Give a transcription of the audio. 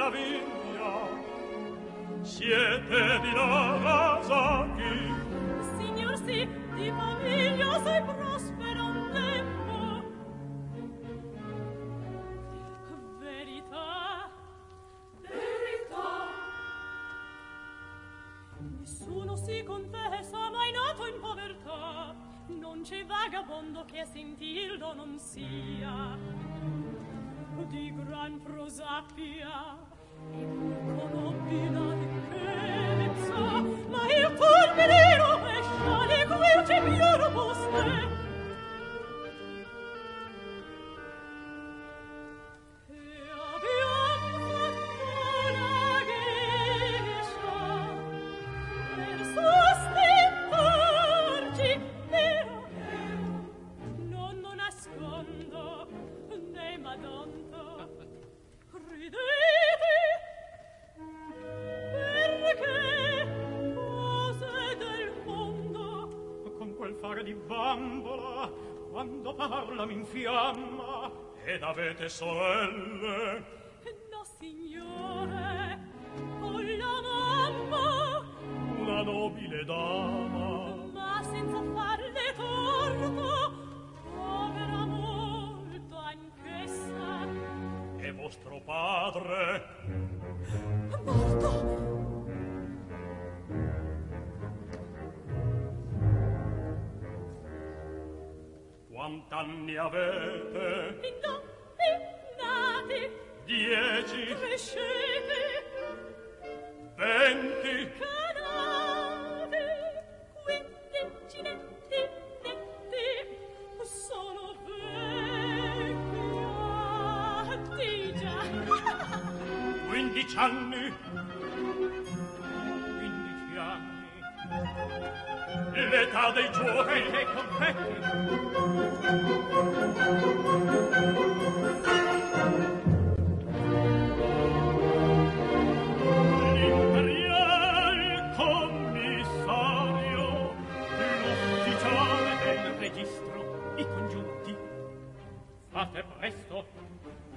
meraviglia. Siete di Nagasaki? Signor, sì, di famiglia sei prospero un tempo. Verità, verità. Nessuno si confessa mai nato in povertà. Non c'è vagabondo che sentildo non sia. Di gran prosapia e pur conobila ricchezza, ma il colmellino pescia le guerce più robuste. E abbiamo fatto la geisha per sostentarci, vero? Non lo nascondo, né madonna. Ridete, perché cose del mondo con quel fare di bambola quando parla mi infiamma. Ed avete sorelle? No, signore, ho la mamma, Una nobile dama, ma senza farle torto, povera molto anch'essa. e vostro padre? Morto! Quant'anni avete? Indovinate, 10, crescete, 20, canate, 15 netti, sono vecchia, di già. 15 anni. 15 anni. L'età dei giovani e confetti. L'imperial commissario, l'ufficiale del registro, i congiunti. Fate presto,